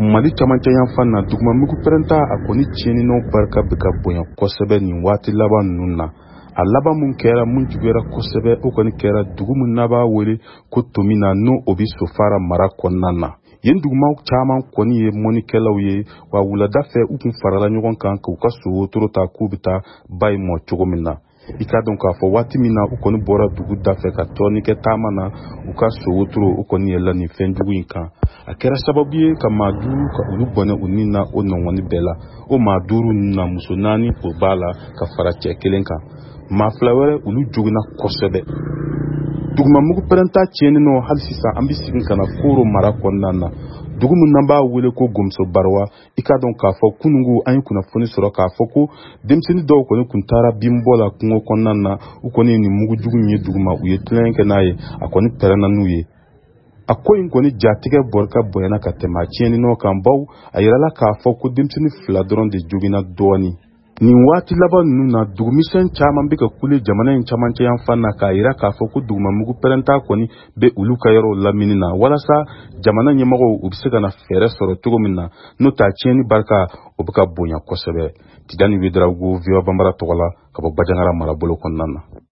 Mali camancɛ yan fan na duguma pɛrɛnta a kɔni tiɲɛni barika bɛ ka bonya kosɛbɛ nin waati laban ninnu na. A laban mun kɛra mun juguyara kosɛbɛ o kɔni kɛra dugu mun n'a b'a wele ko Tomina n'o o bi Sofara mara kɔnɔna na. Yen dugumaw caman kɔni ye mɔnikɛlaw ye wa wulada fɛ u kun farala ɲɔgɔn kan k'u ka so wotoro ta k'u bɛ taa ba in mɔ cogo min na. I ka dɔn k'a fɔ waati min na u kɔni bɔra dugu da fɛ ka tɔɔni kɛ taama na u ka so wotoro u kɔni yɛlɛla nin fɛn jugu in kan. A kɛra sababu ye ka maa 5 ka olu bɔnɛ u ni na o nɔngɔni bɛɛ la. O maa 5 na muso 4 o b'a la ka fara cɛ 1 kan. Maa 2 wɛrɛ olu joginna kosɛbɛ. Duguma pɛrɛnta tiɲɛni hali sisan an bɛ segin ka na Koro mara kɔnɔna na. Dugu mun n'an b'a wele ko Gomso Barwa, i ka dɔn k'a fɔ kunungu an ye kunnafoni sɔrɔ k'a fɔ ko denmisɛnnin dɔw kɔni kun taara binbɔ la kungo kɔnɔna na u kɔni nin mugujugu ye duguma u ye tulonkɛ kɛ n'a ye a kɔni pɛrɛnna n'u ye. A ko in kɔni jatigɛ barika bonyana ka tɛmɛ a tiɲɛni kan baw a yirala k'a fɔ ko denmisɛnnin 2 dɔrɔn de joginna dɔɔni. Nin waati laban ninnu na dugumisɛn caman bɛ ka kule jamana in camancɛ yan fan na k'a yira k'a fɔ ko duguma pɛrɛnta kɔni bɛ olu ka yɔrɔ lamini na walasa jamana ɲɛmɔgɔw u bɛ se ka na fɛɛrɛ sɔrɔ cogo min na n'o ta tiɲɛni barika o bɛ ka bonya kosɛbɛ. Tidani Wederawogo VOA Bambara tɔgɔ la ka bɔ Bajangara marabolo kɔnɔna na.